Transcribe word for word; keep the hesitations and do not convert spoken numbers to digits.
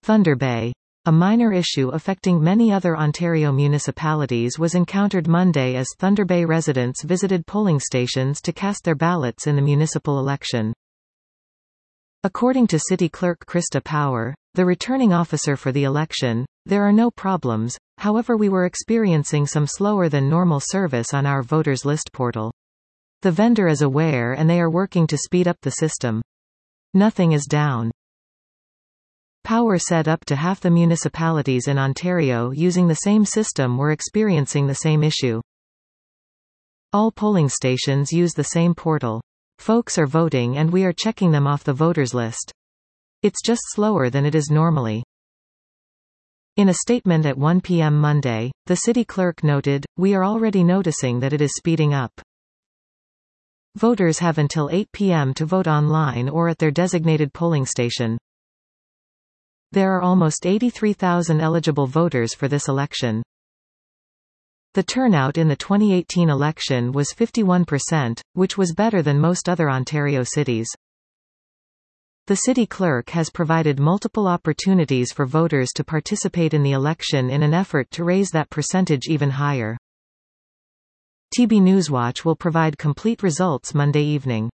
Thunder Bay. A minor issue affecting many other Ontario municipalities was encountered Monday as Thunder Bay residents visited polling stations to cast their ballots in the municipal election. According to City Clerk Krista Power, the returning officer for the election, there are no problems, however we were experiencing some slower than normal service on our voters list portal. The vendor is aware and they are working to speed up the system. Nothing is down. Power said up to half the municipalities in Ontario using the same system were experiencing the same issue. All polling stations use the same portal. Folks are voting and we are checking them off the voters list. It's just slower than it is normally. In a statement at one p m Monday, the city clerk noted, "We are already noticing that it is speeding up." Voters have until eight p m to vote online or at their designated polling station. There are almost eighty-three thousand eligible voters for this election. The turnout in the twenty eighteen election was fifty-one percent, which was better than most other Ontario cities. The city clerk has provided multiple opportunities for voters to participate in the election in an effort to raise that percentage even higher. T B Newswatch will provide complete results Monday evening.